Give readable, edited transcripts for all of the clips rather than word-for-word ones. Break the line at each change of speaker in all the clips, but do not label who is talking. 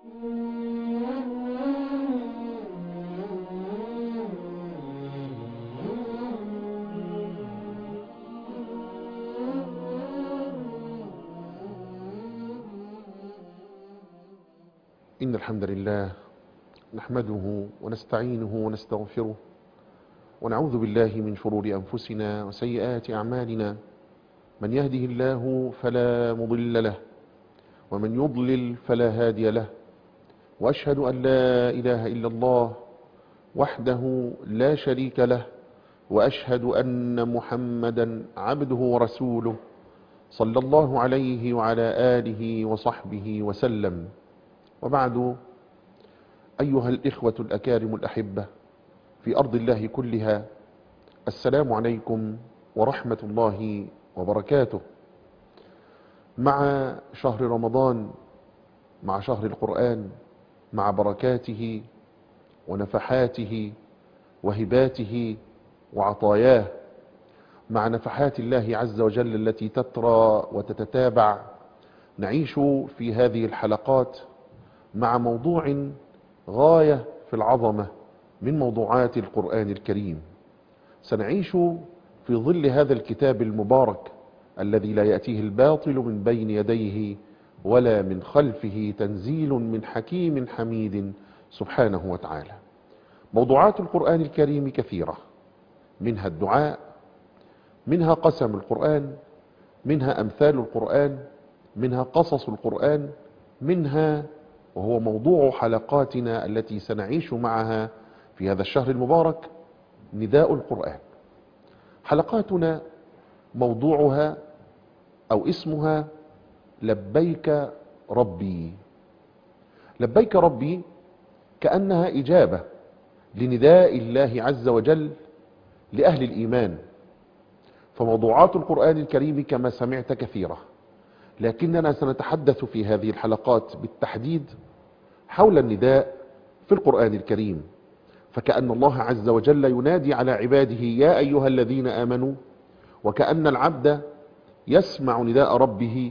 إن الحمد لله نحمده ونستعينه ونستغفره ونعوذ بالله من شرور أنفسنا وسيئات أعمالنا. من يهده الله فلا مضل له ومن يضلل فلا هادي له، وأشهد أن لا إله إلا الله وحده لا شريك له، وأشهد أن محمدا عبده ورسوله صلى الله عليه وعلى آله وصحبه وسلم. وبعد، أيها الإخوة الأكارم الأحبة في أرض الله كلها، السلام عليكم ورحمة الله وبركاته. مع شهر رمضان، مع شهر القرآن، مع بركاته ونفحاته وهباته وعطاياه، مع نفحات الله عز وجل التي تترى وتتتابع، نعيش في هذه الحلقات مع موضوع غاية في العظمة من موضوعات القرآن الكريم. سنعيش في ظل هذا الكتاب المبارك الذي لا يأتيه الباطل من بين يديه ولا من خلفه، تنزيل من حكيم حميد سبحانه وتعالى. موضوعات القرآن الكريم كثيرة، منها الدعاء، منها قسم القرآن، منها أمثال القرآن، منها قصص القرآن، منها وهو موضوع حلقاتنا التي سنعيش معها في هذا الشهر المبارك، نداء القرآن. حلقاتنا موضوعها أو اسمها لبيك ربي. لبيك ربي كأنها إجابة لنداء الله عز وجل لأهل الإيمان. فموضوعات القرآن الكريم كما سمعت كثيرة، لكننا سنتحدث في هذه الحلقات بالتحديد حول النداء في القرآن الكريم. فكأن الله عز وجل ينادي على عباده يا أيها الذين آمنوا، وكأن العبد يسمع نداء ربه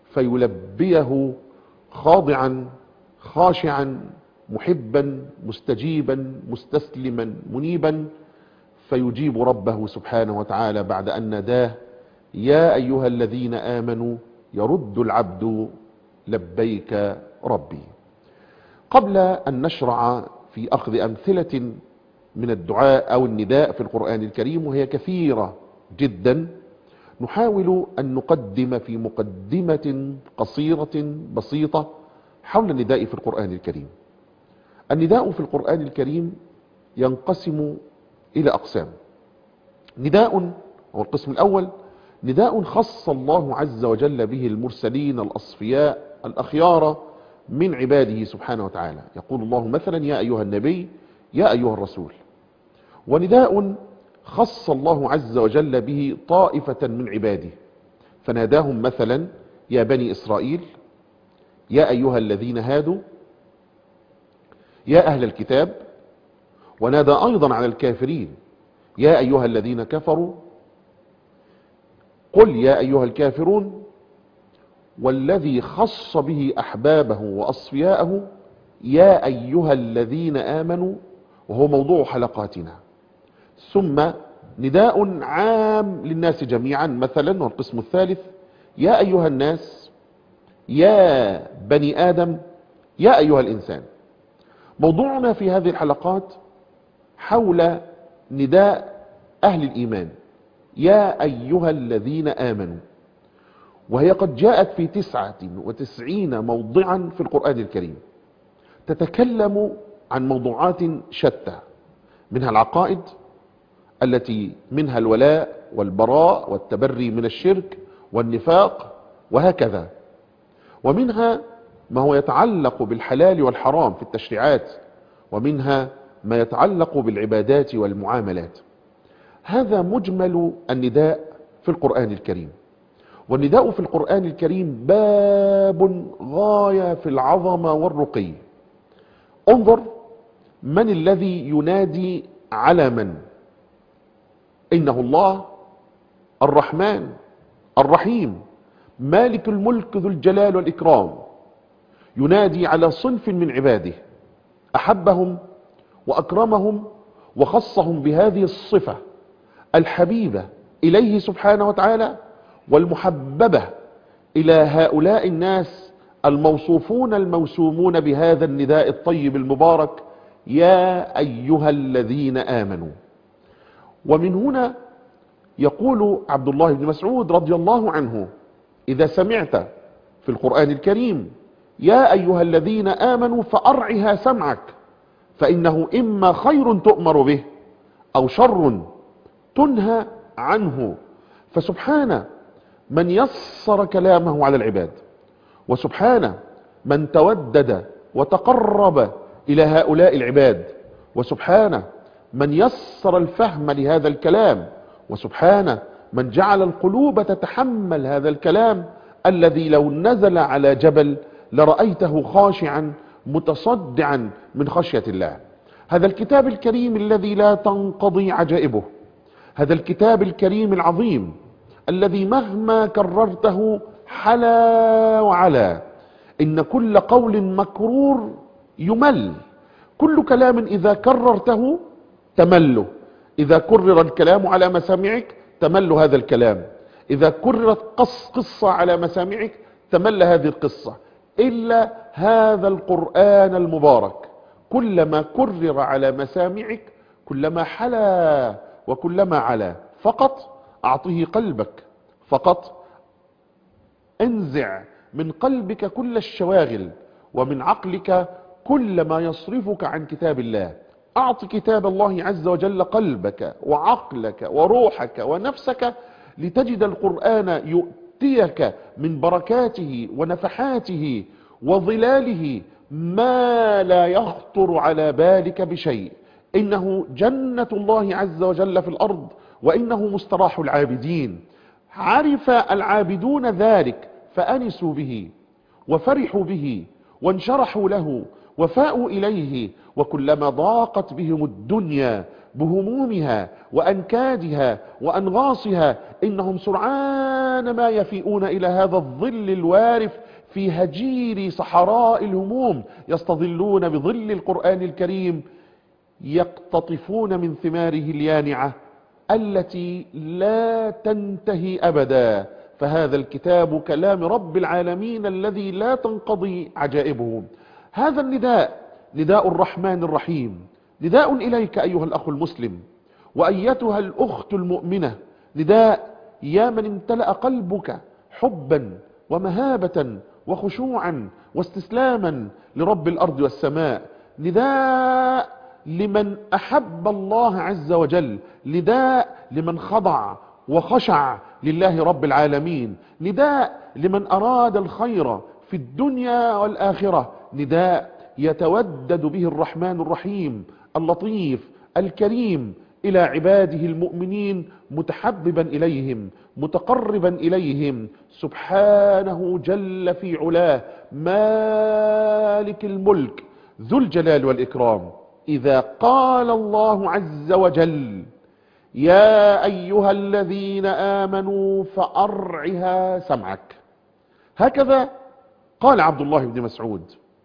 فيلبيه خاضعا خاشعا محبا مستجيبا مستسلما منيبا، فيجيب ربه سبحانه وتعالى بعد أن ناداه يا أيها الذين آمنوا، يرد العبد لبيك ربي. قبل أن نشرع في أخذ أمثلة من الدعاء أو النداء في القرآن الكريم، وهي كثيرة جدا، نحاول أن نقدم في مقدمة قصيرة بسيطة حول النداء في القرآن الكريم. النداء في القرآن الكريم ينقسم إلى أقسام. نداء، هو القسم الأول، نداء خص الله عز وجل به المرسلين الأصفياء الأخيار من عباده سبحانه وتعالى. يقول الله مثلا يا أيها النبي، يا أيها الرسول. ونداء خص الله عز وجل به طائفة من عباده، فناداهم مثلا يا بني إسرائيل، يا أيها الذين هادوا، يا أهل الكتاب. ونادى أيضا على الكافرين يا أيها الذين كفروا، قل يا أيها الكافرون. والذي خص به أحبابه وأصفياءه يا أيها الذين آمنوا، وهو موضوع حلقاتنا. ثم نداء عام للناس جميعا مثلا، والقسم الثالث يا أيها الناس، يا بني آدم، يا أيها الإنسان. موضوعنا في هذه الحلقات حول نداء أهل الإيمان يا أيها الذين آمنوا، وهي قد جاءت في 99 موضعا في القرآن الكريم، تتكلم عن موضوعات شتى، منها العقائد التي منها الولاء والبراء والتبري من الشرك والنفاق وهكذا، ومنها ما هو يتعلق بالحلال والحرام في التشريعات، ومنها ما يتعلق بالعبادات والمعاملات. هذا مجمل النداء في القرآن الكريم. والنداء في القرآن الكريم باب غاية في العظمة والرقي. انظر من الذي ينادي على من. إنه الله الرحمن الرحيم مالك الملك ذو الجلال والإكرام، ينادي على صنف من عباده أحبهم وأكرمهم وخصهم بهذه الصفة الحبيبة إليه سبحانه وتعالى والمحببة إلى هؤلاء الناس الموصوفون الموسومون بهذا النداء الطيب المبارك: يا أيها الذين آمنوا. ومن هنا يقول عبد الله بن مسعود رضي الله عنه: إذا سمعت في القرآن الكريم يا أيها الذين آمنوا فأرعها سمعك، فإنه إما خير تؤمر به أو شر تنهى عنه. فسبحان من يسر كلامه على العباد، وسبحان من تودد وتقرب إلى هؤلاء العباد، وسبحان من يسر الفهم لهذا الكلام، وسبحان من جعل القلوب تتحمل هذا الكلام الذي لو نزل على جبل لرأيته خاشعا متصدعا من خشية الله. هذا الكتاب الكريم الذي لا تنقضي عجائبه، هذا الكتاب الكريم العظيم الذي مهما كررته حلا وعلا. إن كل قول مكرور يمل، كل كلام إذا كررته تمله. إذا كرر الكلام على مسامعك تمل هذا الكلام، إذا كررت قصة على مسامعك تمل هذه القصة، إلا هذا القرآن المبارك كلما كرر على مسامعك كلما حلا وكلما علا. فقط أعطه قلبك، فقط انزع من قلبك كل الشواغل ومن عقلك كل ما يصرفك عن كتاب الله. أعط كتاب الله عز وجل قلبك وعقلك وروحك ونفسك لتجد القرآن يؤتيك من بركاته ونفحاته وظلاله ما لا يخطر على بالك بشيء. إنه جنة الله عز وجل في الأرض، وإنه مستراح العابدين. عرف العابدون ذلك فأنسوا به وفرحوا به وانشرحوا له وفاءوا إليه. وكلما ضاقت بهم الدنيا بهمومها وأنكادها وأنغاصها إنهم سرعان ما يفيئون إلى هذا الظل الوارف في هجير صحراء الهموم، يستظلون بظل القرآن الكريم، يقتطفون من ثماره اليانعة التي لا تنتهي أبدا. فهذا الكتاب كلام رب العالمين الذي لا تنقضي عجائبه. هذا النداء نداء الرحمن الرحيم، نداء إليك أيها الأخ المسلم وأيتها الأخت المؤمنة، نداء يا من امتلأ قلبك حبا ومهابة وخشوعا واستسلاما لرب الأرض والسماء، نداء لمن أحب الله عز وجل، نداء لمن خضع وخشع لله رب العالمين، نداء لمن أراد الخير في الدنيا والآخرة، نداء يتودد به الرحمن الرحيم اللطيف الكريم إلى عباده المؤمنين، متحببا إليهم متقربا إليهم سبحانه جل في علاه مالك الملك ذو الجلال والإكرام. إذا قال الله عز وجل يا أيها الذين آمنوا فأرعها سمعك، هكذا قال عبد الله بن مسعود،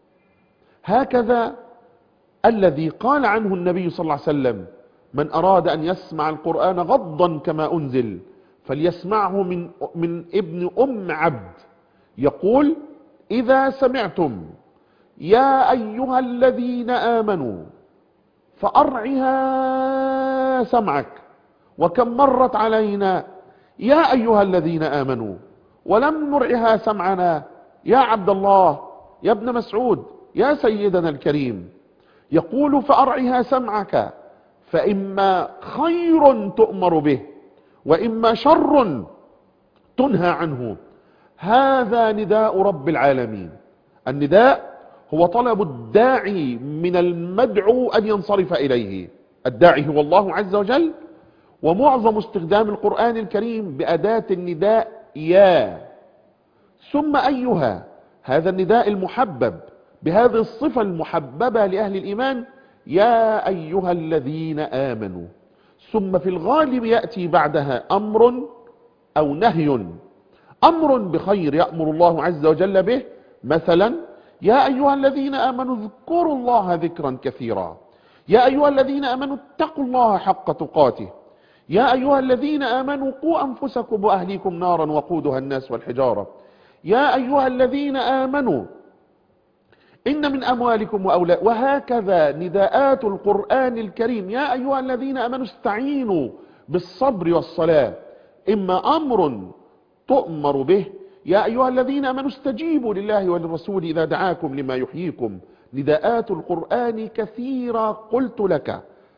هكذا الذي قال عنه النبي صلى الله عليه وسلم: من أراد أن يسمع القرآن غضا كما أنزل فليسمعه من ابن أم عبد، يقول: إذا سمعتم يا أيها الذين آمنوا فأرعها سمعك. وكم مرت علينا يا أيها الذين آمنوا ولم نرعها سمعنا يا عبد الله يا ابن مسعود يا سيدنا الكريم. يقول: فأرعها سمعك، فإما خير تؤمر به وإما شر تنهى عنه. هذا نداء رب العالمين. النداء هو طلب الداعي من المدعو أن ينصرف إليه. الداعي هو الله عز وجل، ومعظم استخدام القرآن الكريم بأداة النداء يا، ثم أيها، هذا النداء المحبب بهذه الصفة المحببة لأهل الإيمان: يا أيها الذين آمنوا. ثم في الغالب يأتي بعدها أمر أو نهي. أمر بخير يأمر الله عز وجل به، مثلا يا أيها الذين آمنوا اذكروا الله ذكرا كثيرا. يا أيها الذين آمنوا اتقوا الله حق تقاته. يا أيها الذين آمنوا قوا أنفسكم وأهليكم نارا وقودها الناس والحجارة. يا أيها الذين آمنوا إن من أموالكم وأولادكم. وهكذا نداءات القرآن الكريم. يا أيها الذين آمنوا استعينوا بالصبر والصلاة. إما أمر تؤمر به. يا أيها الذين آمنوا استجيبوا لله وللرسول إذا دعاكم لما يحييكم. نداءات القرآن كثيرة، قلت لك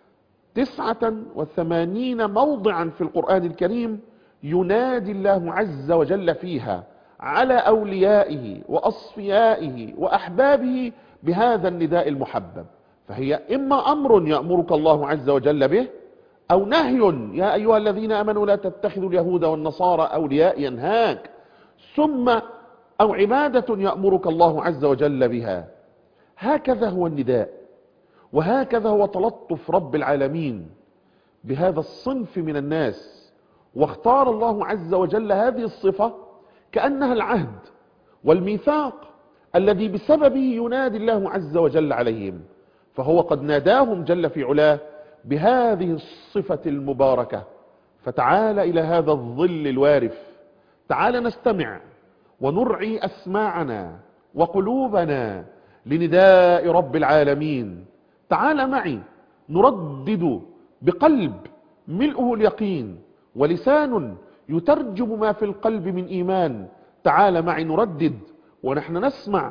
89 موضعا في القرآن الكريم ينادي الله عز وجل فيها على أوليائه وأصفيائه وأحبابه بهذا النداء المحبب. فهي إما أمر يأمرك الله عز وجل به، أو نهي. يا أيها الذين آمنوا لا تتخذوا اليهود والنصارى أولياء ينهاك. ثم أو عبادة يأمرك الله عز وجل بها. هكذا هو النداء، وهكذا هو تلطف رب العالمين بهذا الصنف من الناس. واختار الله عز وجل هذه الصفة كأنها العهد والميثاق الذي بسببه ينادي الله عز وجل عليهم. فهو قد ناداهم جل في علاه بهذه الصفة المباركة. فتعال إلى هذا الظل الوارف، تعال نستمع ونرعي أسماعنا وقلوبنا لنداء رب العالمين. تعال معي نردد بقلب ملئه اليقين ولسان يترجم ما في القلب من إيمان. تعال معي نردد ونحن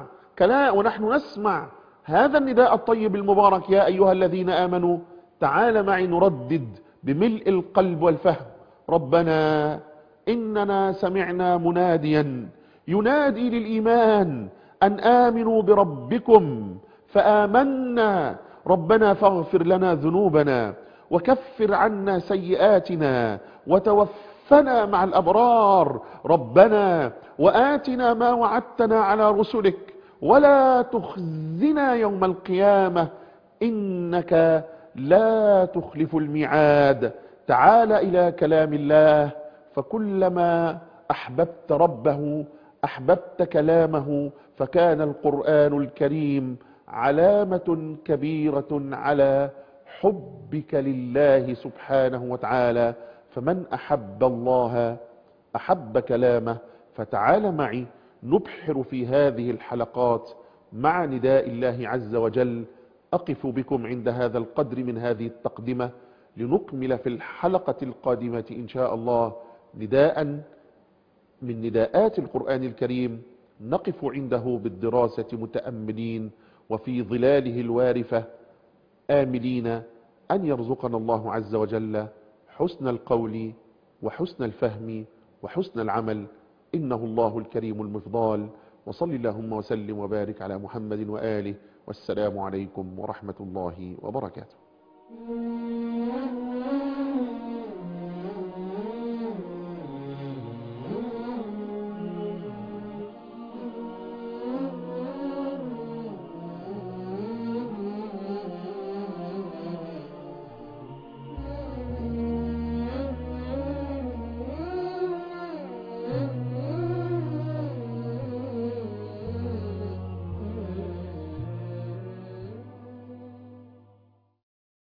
نسمع هذا النداء الطيب المبارك. يا أيها الذين آمنوا تعال معي نردد بملء القلب والفهم. ربنا إننا سمعنا مناديا ينادي للإيمان أن آمنوا بربكم فآمنا. ربنا فاغفر لنا ذنوبنا وكفر عنا سيئاتنا وتوفنا مع الأبرار. ربنا وآتنا ما وعدتنا على رسلك ولا تخزنا يوم القيامة إنك لا تخلف الميعاد. تعال إلى كلام الله، فكلما أحببت ربه أحببت كلامه. فكان القرآن الكريم علامة كبيرة على حبك لله سبحانه وتعالى. فمن أحب الله أحب كلامه. فتعال معي نبحر في هذه الحلقات مع نداء الله عز وجل. أقف بكم عند هذا القدر من هذه التقدمة، لنكمل في الحلقة القادمة إن شاء الله نداء من نداءات القرآن الكريم نقف عنده بالدراسة متأملين وفي ظلاله الوارفة آملين أن يرزقنا الله عز وجل حسن القول وحسن الفهم وحسن العمل. إنه الله الكريم المفضال. وصل اللهم وسلم وبارك على محمد وآله، والسلام عليكم ورحمة الله وبركاته.